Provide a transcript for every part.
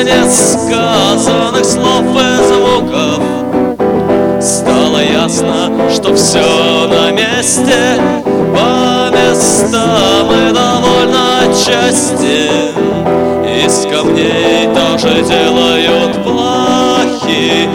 несказанных слов и звуков стало ясно, что все на месте, по местам и довольно отчасти. Из камней тоже делают плахи.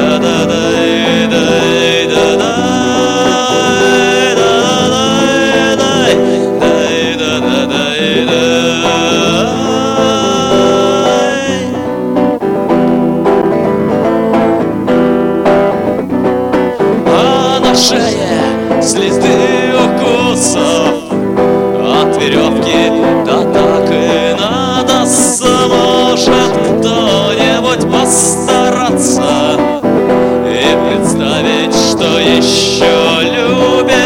А на шее следы укусов от веревки, да так и надо. Может кто-нибудь постараться и представить, что еще любит.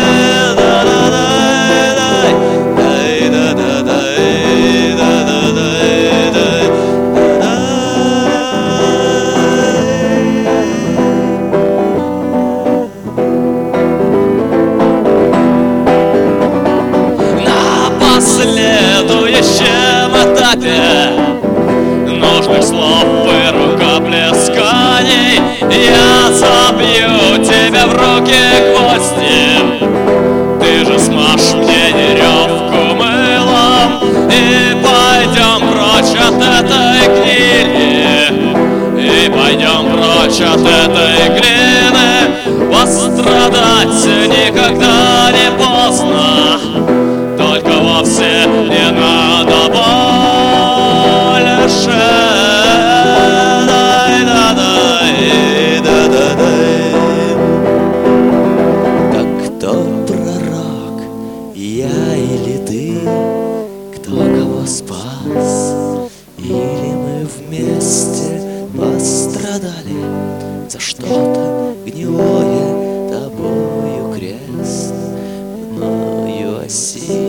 На последующем этапе нужных слов и рукоплесканий я забью тебе в руки гвозди. Ты же смажь мне веревку мылом, и пойдем прочь от этой гнили, и пойдем прочь от этой глины. Пострадать никогда не поздно, только вовсе не надо больше. Так кто пророк, я или ты? Кто кого спас? Или мы вместе пострадали за что-то гнилое? Тобою крест, мною осень.